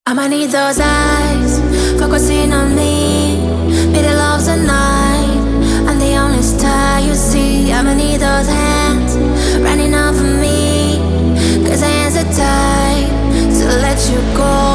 I'ma need those eyes focusing on me. Middle of the night, I'm the only star you see. I'ma need those hands running off of me, 'cause hands are tied to let you go.